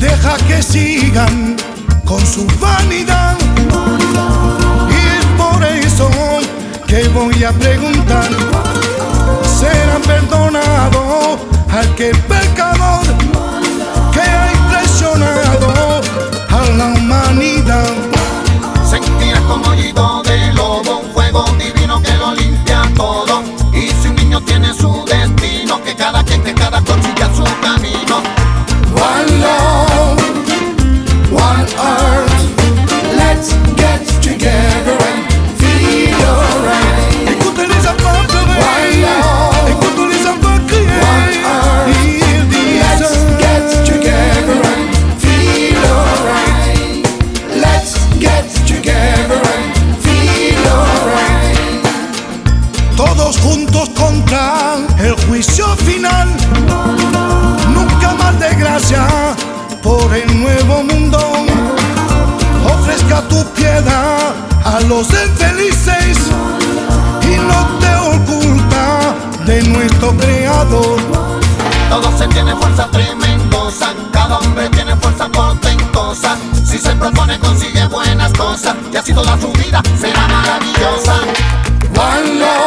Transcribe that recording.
Deja que sigan con su vanidad. Y es por eso que voy a preguntar: ¿será perdonado aquel pecador que ha traicionado a la humanidad? Sentirás como hoyido de lobo, un fuego divino que lo limpia todo. Y si un niño tiene su destino, que cada quien de cada siga su camino. One love, one earth, let's get together and feel alright. Écoute les enfants pleurer, écoute les enfants crier. Ils disent let's get together and feel alright. Let's get together and feel alright. Todos juntos contra el juicio final. Nunca más desgracia por el nuevo mundo. Ofrezca tu piedad a los infelices y no te oculta de nuestro Creador. Todos se tiene fuerza tremendosa, cada hombre tiene fuerza portentosa. Si se propone consigue buenas cosas, y así toda su vida será maravillosa. One love.